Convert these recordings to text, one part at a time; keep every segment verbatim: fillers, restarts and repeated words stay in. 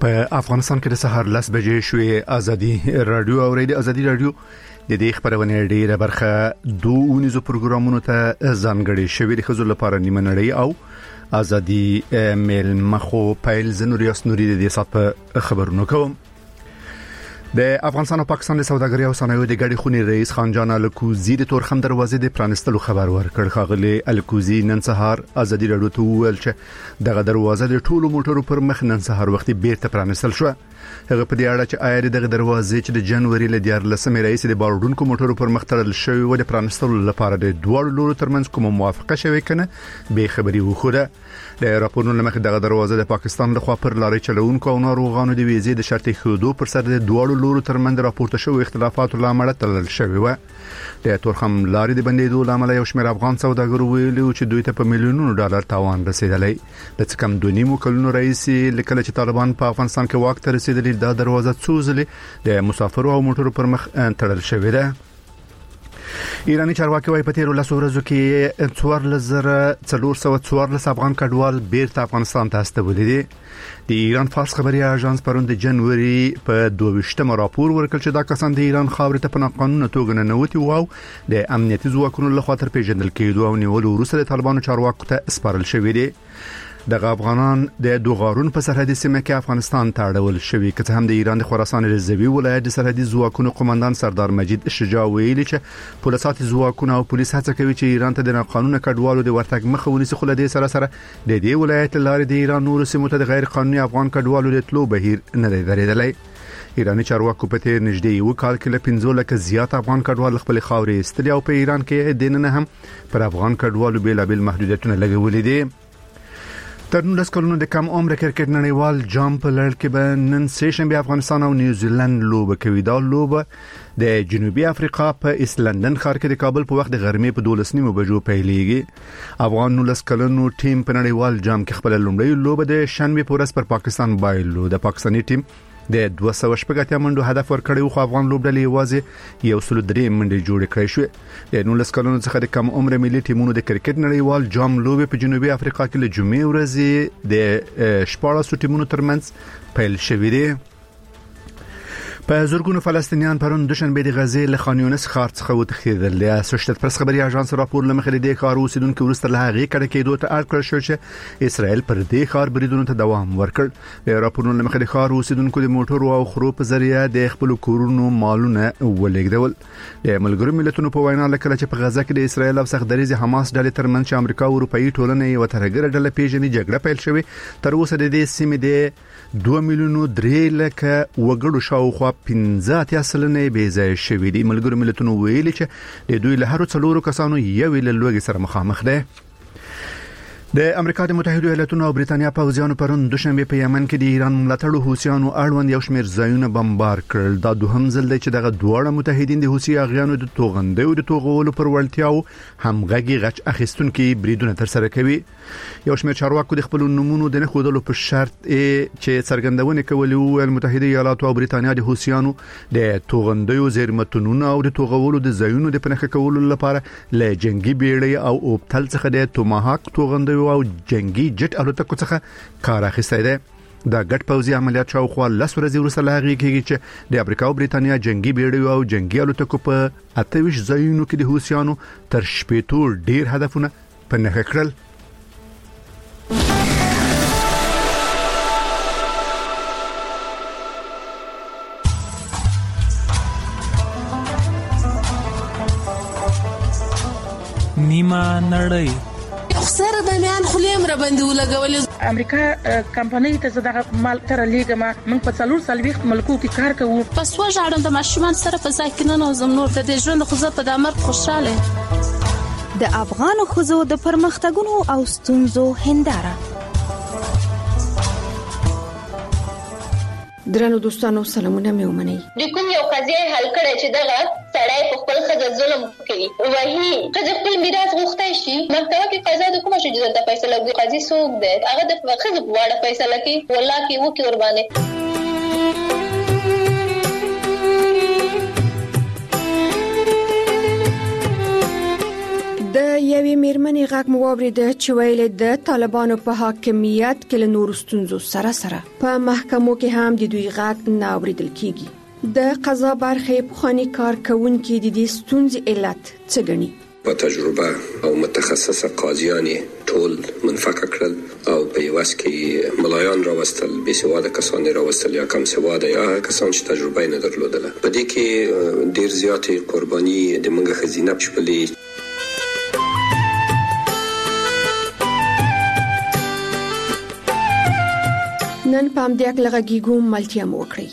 په افغانستان کې د سهار لس بجې شوې. ازادي رادیو او ریډیو ازادي رادیو د دې خبرونه ډیره برخه دوه نيزو پروګرامونو ته ځانګړي شوی د خزو لپاره نیمه نړۍ او ازادي میل مخو پایل زنوریاس نوري د دې سات په خبرونو کوم. د افغانستان او پاکستان د سوداګرۍ او صنایعو د ګډې خونې رئیس خان جان الکوزي د تورخم دروازې د پرانستلو خبر ورکړ. خاغلی الکوزي نن سهار ازادي رادیو ته وویل چې دغه دروازه د ټولو موټرو پر مخ نن سهار وختي بیرته پرانستل شو. هغه په دې اړه چې آیا دغه دروازې چې د جنوري ل دیارلسمې رئیس د باروډونکو موټرو پر مخ تړل شوی و د پرانستلو لپاره د دوه لورو ترمنځ کوم موافقه شوی کنه به خبري وخوره. د راپورونو لمخې دغه دروازه د پاکستان لخوا پر لارې چلوونکو او ناروغانو د ویزې د شرط خودو پر سر د دوه لورو ترمنځ راپورته شوی اختلافات لامل تړل شوی و. د تورخم لارې د بندیدو لامل یو شمېر افغان سوداګرو ویلي چې دوی ته په میلیونونو ډالر تاوان رسیدلی. د څه کم دوه نیمو کلونو رئیس لیکل چې طالبان په افغانستان کې واک ته رسیدلی دا دروازه څوزلي د مسافرو او موټرو پر مخ تړل شوی ده. ایرانی چارواکي وايي په تیرو لسو ورځو کې څوارلس زره څلور سوه څوارلس افغان کډوال بیرته افغانستان ته استولي دي. د ایران فارس خبري اژانس پرون د جنوري په دوه ویشتمه راپور ورکړ چې دا کسان د ایران خاورې ته په ناقانونه توګه نه نوتي وو د امنیتي ځواکونو لخوا تر پیژندل کېدو او نیولو وروسته د طالبانو چارواکو ته سپارل شوی دي. دغه افغانان د دوغارون په سرحدي سیمه کې افغانستان ته اړول شوی که هم د ایران د خراسان رضوي ولایت د سرحدي ځواکونو قومندان سردار مجید شجاع ویلي چې پولیسات ځواکونه او پولیس هڅه کوي چې ایران ته د ناقانونه کډوالو د ورتګ مخه ونیسي. خو له دې سره سره د دې ولایت لارې د ایران نور سیمو ته د غیر قانوني افغان کډوالو د تلو بهیر نه دی درېدلی. ایرانی چارواکو په تیر نږدې یو کال کې له پنځه لکه زیات افغان کډوال خپل خاورې استلي او په ایران کې دینه هم پر افغان کډوالو بیلابل محدودیتونه لګولې دي. تر نولس کلونو د کم عمر کرکټ نړیوال جام په لړ کې به نن سه شنبه افغانستان او نیوزیلند لوبه کوي. دا لوبه د جنوبي افریقا په ایسلندن ښار کې د کابل په وخت د غرمې په دولس نیمو بجو پیلېږي. افغان نولس کلونو ټیم په نړیوال جام کې خپل لومړی لوبه د شنبه په ورځ پر پاکستان بایلو. د پاکستاني ټیم د دوه سوه شپږ اتیا منډو هدف ورکړی خو افغان لوبډلې یوازې یو سل درې منډې جوړې کړې شوې. د نولس کلونو څخه د کم عمر ملي ټیمونو د کرکټ نړیوال جام لوبې په جنوبي افریقا کې له جمعې ورځې د شپاړسو ټیمونو ترمنځ پیل شوې دي. په زورګونو فلسطینیان پرون دوشنبه د غزې له خان یونس ښار څخه وتښتېدل. د اسوسییټډ پریس خبري اژانس راپور لمخې د ښار اوسیدونکو ورسته له هغې کډه کېدو ته اړ کړل شو چې اسرائیل پر دې ښار بریدونو ته دوام ورکړ. د راپورونو لمخې د ښار اوسیدونکو د موټرو او خرو په ذریعہ د خپل کورونو مالونه ولېږدول. د ملګرو ملتونو په وینا لکه چې په غزه کې د اسرائیل او سختدریز حماس ډلې ترمنځ چې امریکا او اروپאי ټولنې یو ترګره ډله پیژني جګړه پیل شوې. تر اوسه د دې سیمې د دوه میلیونو درې لکه وګړو شاوخوا پنځه اتیا سلنې بې ځای شوي دي. ملګرو ملتونو ویلي چې د دوی له هرو څلورو کسانو یو له لوږې سره مخامخ دی. د امریکا د متحده ایالاتونو او بریتانیا پوځیانو پرون دوشنبه په یمن کې د ایران ملاتړو حوثیانو اړوند یو شمېر ځایونه بمبار کړل. دا دوهم ځل دی چې دغه دواړه متحدین د حوثي اغیانو د توغندۍ او د توغولو پر وړتیاو همغږي غچ اخیستونکو بریدونه تر سره کوي. یو شمېر چارواکو د خپل نمونو د نه خودلو په شرط چې څرګندونه کوي او متحده ایالات او بریتانیا د حوثیانو د توغندۍ زیرمتونونو او د توغولو د ځایونو د پنهخ کولو لپاره له جنگي بیړۍ او اوبتل څخه د توماهاک توغندۍ او جنگي جټ الوتکو څخه کار اخیستی دی. دا ګډ پوځي عملیات شاوخوا لس ورځې وروسته له هغې کېږي چې د امریکا او بریتانیا جنگي بیړۍ او جنگي الوتکو په اته ویشت ځایونو کې د حوثیانو تر شپېتو ډیر هدفونه په نښه کړل. نیمه نړۍ سره د میان خلیم را باندې ولګولې. امریکا کمپنۍ ته زده مال تر لیګما موږ په څلور سلويخت ملکو کې کار کوو. پس وژاړم د ماشومان سره په ځکه نه زم نور د ژوند خو زه په دمر خوشاله. د افغان خوځو د پرمختګونو او ستونزو هنداره. درنو دوستانو سلامونه مې ومنئ. د کوم یو قضیه حل کړي چې دغه سړی په خپل خځه ظلم کوي وایي چې خپل میراث غوښتای شي محکمه کې قضا د کومه شي د فیصله کوي قاضي څوک دی هغه د خځه په وړه فیصله کوي والله کې وو کې ور باندې د یوې میرمنې غږ مو واورېده چې ویلې د طالبانو په حاکمیت کې له نورو ستونزو سره سره په محکمو کې هم د دوی غږ نه اورېدل کیږي. د قضا برخې پخوانی کارکونکي د دې ستونزې علت څه ګڼي؟ په تجربه او متخصصه قاضیان ټول منفعه کړل او په یوس کې ملایان راوستل، بې سواده کسان راوستل یا کم سواده یا کسان چې تجربه نه درلودله. په دې کې ډیر زیاتې قرباني د موږ خزینه شپلې. نن پام دې کله غږیګو ملتیا مو وکړي.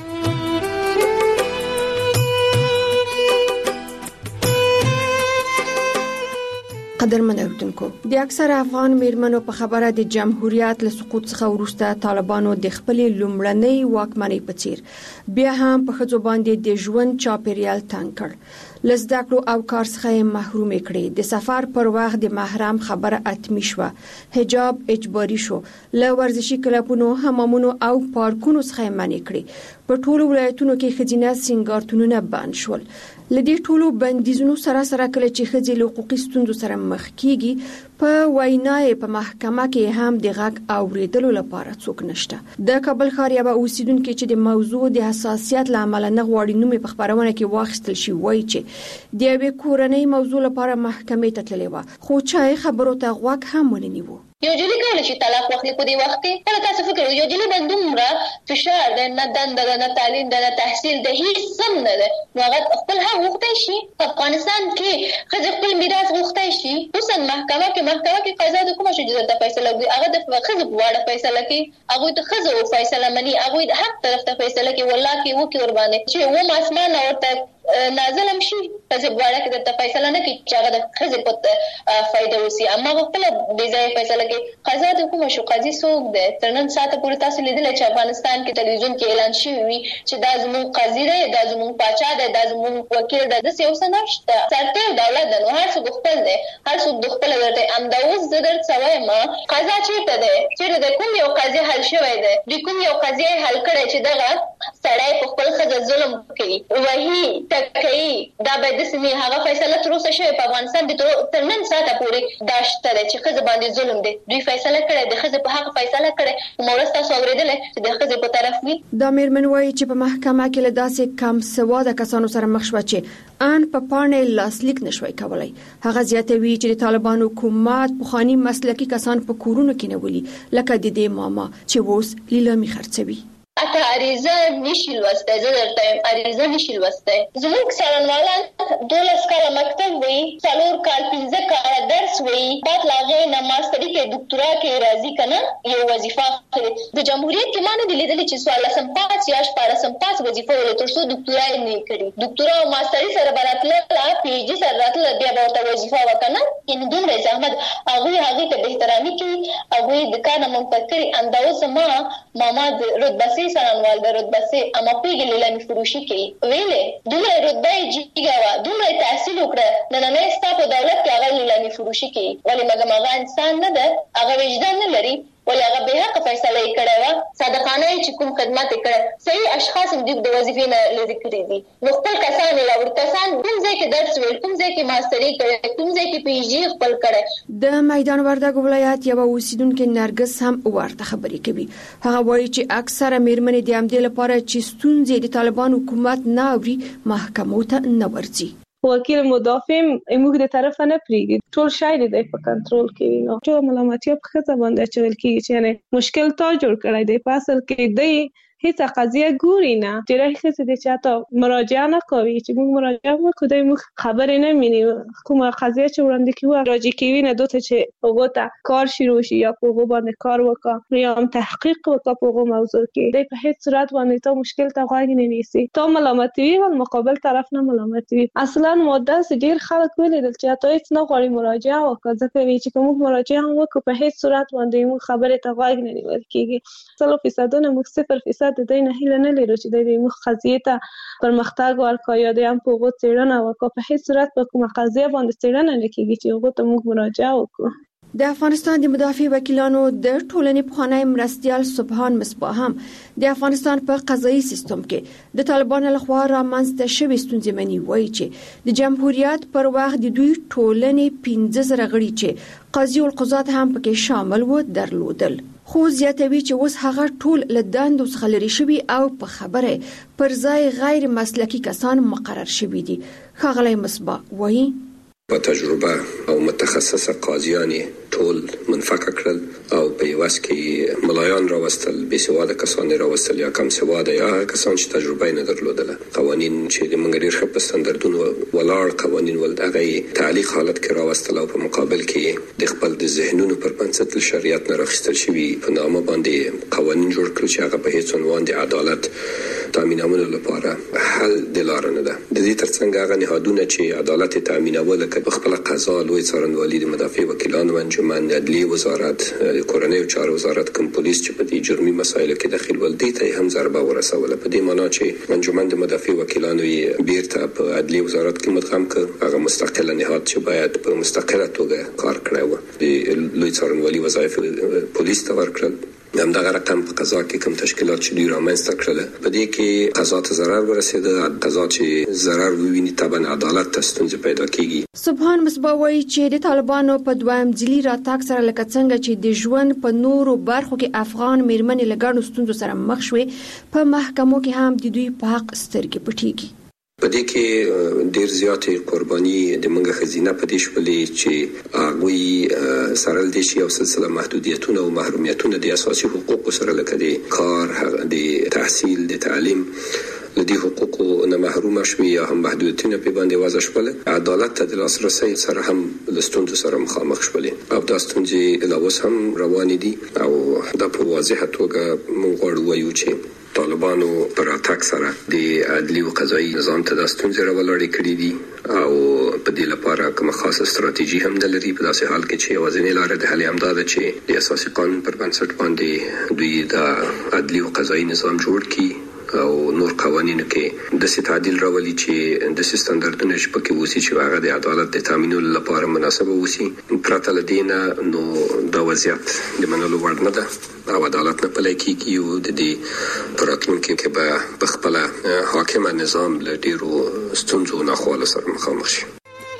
قدرمن اوردونکو، د اکثر افغان میرمنو په خبره د جمهوریت له سقوط څخه وروسته طالبانو د خپل لومړنۍ واکمنۍ په څیر بیا هم په ښځو باندې د ژوند چاپیریال تنګ کړ. لزده کړو او کار څخه محروم کړي. د سفر پر وخت د محرم خبره اتمی شو، حجاب اجباري شو، له ورزشي کلبونو، حمامونو او پارکونو څخه منع کړي. په ټولو ولایتونو کې ښځینه سینګارتونونه بند شول. لدې ټولو بندیزونو سره سره کله چې ښځې له حقوقي ستونزو سره مخ کیږي، په وینای په محکمه کې هم د غږ اوریدلو لپاره څوک نشته. د کابل ښار یو اوسیدونکو چې د موضوع د حساسیت لامل نه غواړي نوم په خبرونه کې واخیستل شي، وایي چې د یوې کورنۍ موضوع لپاره محکمې ته تللی و، خو چا خبرو ته غوږ هم ونه نیو. یو جلی کولای شي طلاق واخلي په دې وخت کې. کله تاسو فکر وکړئ یو جلی باندې دومره فشار ده، نه دنده ده، نه تعلیم ده، نه تحصیل ده، هیڅ سم نه ده، نو هغه خپل حق غوښتای شي. افغانستان کې ښځې خپل میراث غوښتای شي، خصوصا محکمه کې محکمه کې قضا د کومه شي د فیصله کوي، هغه د ښځې په اړه فیصله کوي، هغه د ښځو فیصله مني، هغه د حق طرف ته فیصله کوي. والله کې وکي ور باندې چې و اسمان اورته نازلم شي ښځې په اړه کې د فیصله نه کوي چې هغه د ښځې په فائدہ وسی، اما خپل بې ځای فیصله کوي. قضا د کومه شو قاضي څوک دی؟ تر نن ساعته پورې تاسو لیدل چې افغانستان کې تلویزیون کې اعلان شوی وي چې دا زموږ قاضي دی، دا زموږ پاچا دی، دا زموږ وکیل دی. د څه اوسه نشته، سرته دولت دی، نو هر څوک خپل دی، هر څوک د خپل ورته امدا اوس د در څوي ما قضا چیرته دی؟ چیرته د کوم یو قاضي حل شوی دی؟ د کوم یو قاضي حل کړی چې دغه سړی په خپل ښځه ظلم کوي، وਹੀ تکي دا به د سمي هغه فیصله تر اوسه شوی په افغانستان کې تر نن ساعته پورې داشته چې ښځه باندې ظلم دی. دوی فیصله کړې د ښځې په حق فیصله کړې، مورث تاسو اورېدل چې د ښځې په طرف وي. دا میرمن وایي چې په محکمه کې له داسې کم سواده کسانو سره مخ شو چې ان په پاڼې لاسلیک نشوي کولای. هغه زیاتوي چې د طالبانو حکومت پخوانی مسلکي کسان په کورونو کې نیولي، لکه د دې ماما چې اوس لیلامي خرڅوي. اته عریضه نشي لوستای، زه درته عریضه نشي لوستای. زموږ څارنوالان دولس کاله مکتب وي، څلور کال پنځه کاله درس وي، بعد لاغې نه ماستري کې ډاکټرا کې راځي کنه یو وظیفه اخلي. د جمهوریت کې مانه دي لیدل چې سوال سم پات یا شپاره سم پات وظیفه ولې تر څو ډاکټرا یې نه کړی. ډاکټرا او ماستري سره براتله، پی ایچ ډي سره راتله، بیا به ورته وظیفه وکنه. ان دومره زحمت هغه هغه ته به احترامي کوي، هغه د کار نه منفکر انداز ما ماما د رتبه سرانوال د رتبه سي اما پیګ لیلامي فروشي کوي. ویلې دومره رتبه جیګا وا، دومره تحصیل وکړه، نن نه ستاسو دولت کې هغه لیلامي فروشي کوي. ولی مګم هغه انسان نه ده، هغه وجدان نه لري، ولی هغه به حق فیصله کړي وا. صادقانه چې کوم خدمات کړي، صحیح اشخاص هم د وظیفې نه لري کړی دي. نو خپل کسان لا ورته کسان کوم ځای کې درس ویل، کوم ځای کې ماستري کړي، کوم ځای کې پی ایچ ډي خپل کړي. د میدان وردګ ولایت یو اوسیدونکو نرګس هم ورته خبرې کوي. هغه وایي چې اکثره میرمنې د امدې لپاره چې ستونزې د طالبان حکومت نه اوري محکمو ته نه ورځي. وکیل مدافع موږ د طرف نه پریږي، ټول شاید دی په کنټرول کې وي. نو ټول ملامتي په خطا باندې چول کېږي چې یعنی مشکل تا جوړ کړی دی. په اصل کې دی هیڅ قضیه ګوري نه، ډېر ښه دي چې تاسو مراجعه نه کوي چې موږ مراجعه وکړو، دوی موږ خبرې نه مینی کومه قضیه چې وړاندې کیږي راځي کوي نه دوته چې هغه ته کار شروع شي یا په هغه باندې کار وکړي یا هم تحقیق وکړي په هغه موضوع کې. دوی په هیڅ صورت باندې ته مشکل ته غوږ نه نیسي، ته ملامتي وي او مقابل طرف نه ملامتي وي. اصلا ماده ډېر خلک ویل چې تاسو هیڅ نه غواړي مراجعه وکړي، ځکه چې کوم مراجعه وکړو په هیڅ صورت باندې موږ خبرې ته غوږ نه نیول کیږي. سل فیصد نه موږ صفر فیصد د دې نه هیله نه لرو چې د دې مخ قضیه ته پرمختګ ورکړي یا د هم په غو څېړنه وکړي. په هیڅ صورت په کومه قضیه باندې څېړنه نه کیږي چې هغه ته موږ مراجعه وکړو. د افغانستان د مدافع وکیلانو د ټولنې پخوانی مرستیال سبحان مصباح هم د افغانستان په قضایي سیستم کې د طالبانو لخوا رامنځته شوې ستونزې مني، وایي چې د جمهوریت پر وخت د دوی ټولنې پنځه زره غړي چې قاضي القضات هم پکې شامل و درلودل. خو زیاتوي چې اوس هغه ټول له دندو څخه لري شوي او په خبره پر ځای غیر مسلکي کسان مقرر شوي دي. ښاغلی مصباح وایي په تجربه او متخصصه قاضیان ټول منفک کړل او په یوس کې ملایان راوستل، بې سواده کسان راوستل یا کم سواده یا کسان چې تجربه نه درلودله. قوانین چې د موږ ډېر ښه په ستاندردونو ولاړ قوانین ول دغه تعلیق حالت کې راوستل او په مقابل کې د خپل د ذهنونو پر بنسټ شریعت نه راخستل شوی په نامه باندې قوانین جوړ کړل چې هغه په هیڅ عنوان د عدالت تامینولو لپاره حل د لار نه ده. د دې ترڅنګ هغه نهادونه چې عدالت تامینول په خپل قضا لوی څارنوالي د مدافع وکیلانو انجمن، د عدلیې وزارت، د کورنۍ چارو وزارت، کوم پولیس چې په دې جرمي مسایلو کې دخیل ول دي ته هم ضربه ورسوله. په دې معنی چې انجمن د مدافع وکیلانو یې بیرته په عدلیې وزارت کې مدغم کړ. هغه مستقله نهاد چې باید په مستقله توګه کار کړی و د لوی څارنوالي وظایف پولیس ته ورکړل. هم دغه رقم په قضا کې کوم تشکیلات چې دوی رامنځته کړل په دې کې قضا ته ضرر ورسېده. قضا چې ضرر وویني طبعا عدالت ته ستونزې پیدا کیږي. سبحان مصباح وایي چې د طالبانو په دویم ځلي راتګ سره لکه څنګه چې د ژوند په نورو برخو کې افغان میرمنې له ګڼو ستونزو سره مخ شوې، په محکمو کې هم د دوی په حق سترګې پټېږي. په دې کې ډېر زیاتې قرباني د منګه خزینه په دې شولې چې هغوی سره د شي او سلسله محدودیتونه او محرومیتونه د اساسي حقوقو سره لکه د کار، د تحصیل، د تعلیم لدی حقوقو نه محروم شوي یا هم محدودیتونه په باندې وضع شول. عدالت ته د لاسرسي سره هم لستوند سره مخامخ شول او دا ستونزې لا اوس هم روان دي او دا په واضحه توګه موږ غواړو وایو چې طالبانو پر اتاک سره د عدلی او قضایي نظام ته د ستونزې راولړې کړې دي او په دې لپاره کومه خاصه ستراتیژي هم د لري. په داسې حال کې چې یوازینۍ لار د حل امداد چې د اساسي قانون پر بنسټ باندې دوی د عدلی او قضایي نظام جوړ کړي او نور قوانینو کې د تعدیل راولي چې د ستاندردونو چې پکې وسی چې هغه د عدالت د تامینولو لپاره مناسبه وسی. پرته لدينا نو د وضعیت د منلو وړ نه ده او عدالت نه پلي کیږي او د دې پراتلونکو کې به په خپل حاکم نظام له ډیرو ستونزو نه خلاص سره مخامخ شي.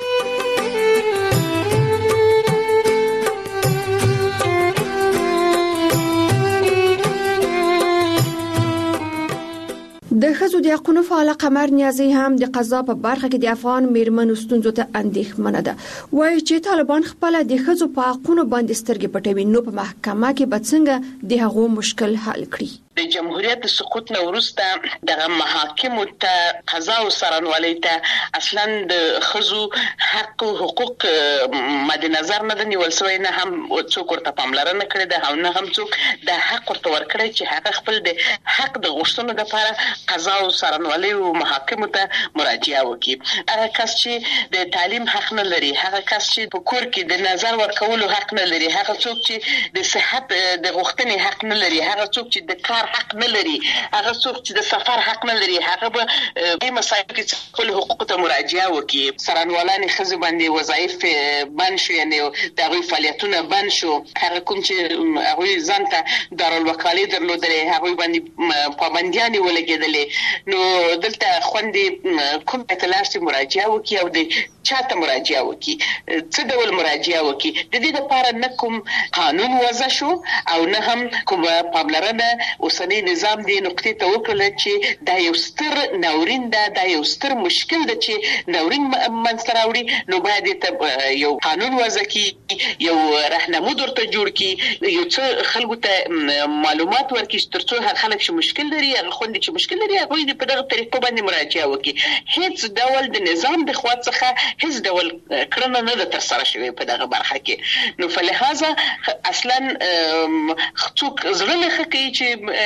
د ښځو د حقوقو فعال قمر نیازي هم د قضا په برخه کې د افغان میرمنو ستونزو ته اندېښمنه ده. وایي چې طالبان خپل د ښځو په حقوقو باندې سترګې پټوي، نو په محکمه کې به څنګه د هغو مشکل حل کړي. د جمهوریت د سقوط نه وروسته د محاکمو ته قضا او څارنوالۍ ته اصلا د ښځو حق او حقوق مد نظر نه نیول شوی، نه هم څوک ورته پاملرنه کړې ده او نه هم څوک د حق ورته ورکړی چې هغه خپل د حق د غوښتنو لپاره قضا او څارنوالۍ او محاکمو ته مراجعه وکړي. هغه کس چې د تعلیم حق نه لري، هغه کس چې په کور کې د نظر ورکولو حق نه لري، هغه څوک چې د صحت د غوښتنې حق نه لري، هغه څوک چې د کار حق نه لري، هغه څوک چې د سفر حق نه لري، هغه به په مسایلو کې خپل حقوق ته مراجعه وکړي. څارنوالان ښځو باندې وظایف بند شو، یعنی د هغوی فعالیتونه بند شو. هغه کوم چې هغوی ځان ته دارالوکالۍ درلودلې هغوی باندې پابندیانې ولګېدلې. نو دلته خوندې کوم اطلاعات مراجعه وکړي او د چاته مراجعه وکړي، څه ډول مراجعه وکړي. د دې لپاره نه کوم قانون وضع شو او نه هم کوم پاملرنه اوسنی نظام دی نقطې ته وکړل چې دا یو ستر ناورین ده، دا یو ستر مشکل ده چې ناورین منځته راوړي. نو باید ته یو قانون وضع کړي، یو راهنمود ورته جوړ کړي، یو څه خلکو ته معلومات ورکړي ترڅو هر خلک چې مشکل لري، هغه خوندې چې مشکل لري هغوی دې په دغه طریقو باندې مراجعه وکړي. هیڅ ډول د نظام د خوا څخه هیڅ ډول کړنه نه ده ترسره شوې په دغه برخه کې. نو فلهذا اصلا څوک زړه نه ښه کوي چې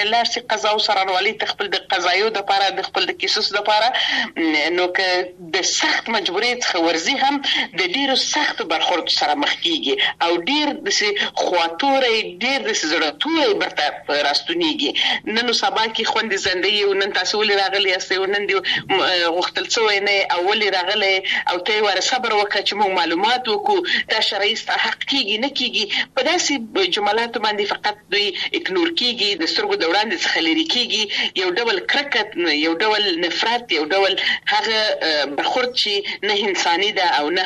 لارسي قضا او سرانوالي تخپل د قضایو د لپاره د خپل د کیسو د لپاره نو که د سخت مجبوریت خورزي هم د ډیرو سخت برخورد سره مخ کیږي او ډیر د خواتورې ډیر د زړه برته راستونیږي نن سبا کې خوند زندګي او نن تاسو ولې راغلي یاستئ نن دی وختل څو نه اول راغلي او ته ور صبر وکړه چې موږ معلومات وکړو دا شرعي حق کیږي نه کیږي په داسې جملات باندې فقط دوی اګنور کیږي د سترګو د وړاندې څخه لري کیږي یو ډول کرکټ یو ډول نفرت یو ډول هغه برخورد چې نه انساني ده او نه